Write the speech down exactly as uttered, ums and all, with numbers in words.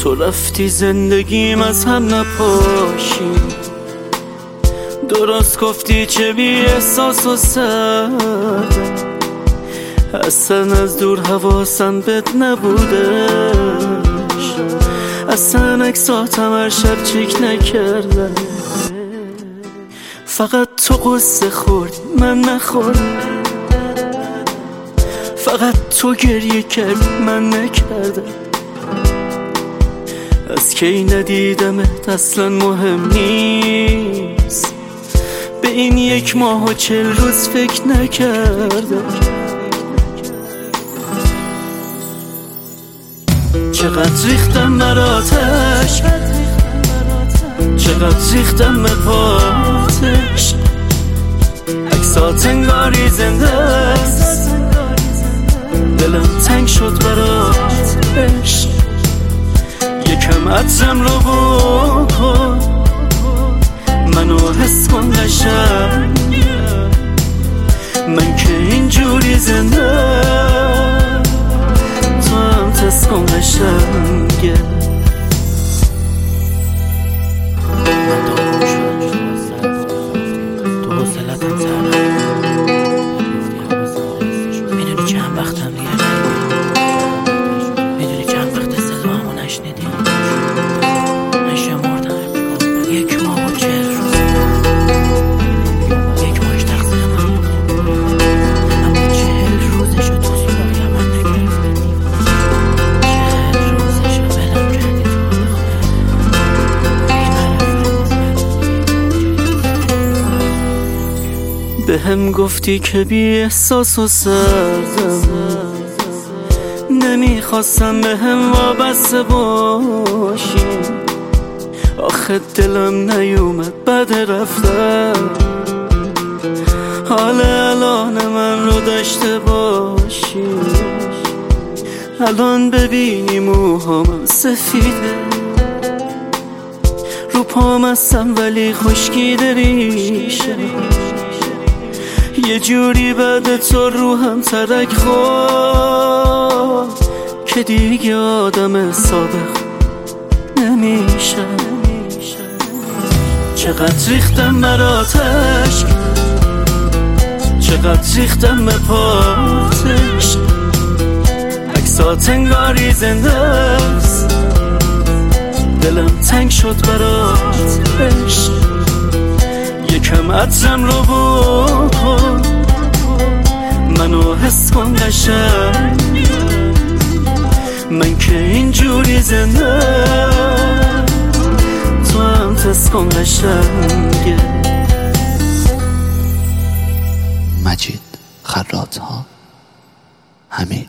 تو رفتی زندگیم از هم نپاشی، درست گفتی چه بی احساس و سردم، اصلا از دور حواسم بهت نبودش، اصلا اکساتم هر شب چک نکردم، فقط تو قصه خوردی من نخوردم، فقط تو گریه کردی من نکردم، از کی ندیدمت اصلا مهم نیست، به این یک ماه و چل روز فکر نکردم، چقدر ریختم بر آتش، چقدر ریختم به پاتش، عکسات انگاری زنده است، دلم تنگ شد براتش، یکم عطرم رو بکن منو حس کن قشنگ، من که اینجوری زنده تو هم تست کن قشنگه. من داغون شدم تو حوصلتم سر میدونی چند وقتم دیگه میدونی چند وقت صدامو نشنیدی، من شمردم یک ماه و چهل روز، یک ماهش تقصیر من، اما چهل روزشو تو سراغ من نگرفتی، چهل روزشو بلم کردی تو به هم گفتی که بی احساس و سردم، نمیخواستم به هم وابسته باشی، آخه دلم نیومد بعد رفتم، حال الان من رو داشته باشی، الان ببینی موهام سفیده، رو پام هستم ولی خشکیده ریشه، یه جوری بعد تو روحم ترک خورد که دیگه آدم صادق نمیشه، چقدر ریختم بر آتش، چقدر ریختم به پاتش، عکسات انگاری زنده است، دلم تنگ شد براتش، یکم عطرم رو بکن منو حس کن قشنگ، من که اینجوری زنده تو هم تست کن قشنگه. مجید خراط‌ها، حمید.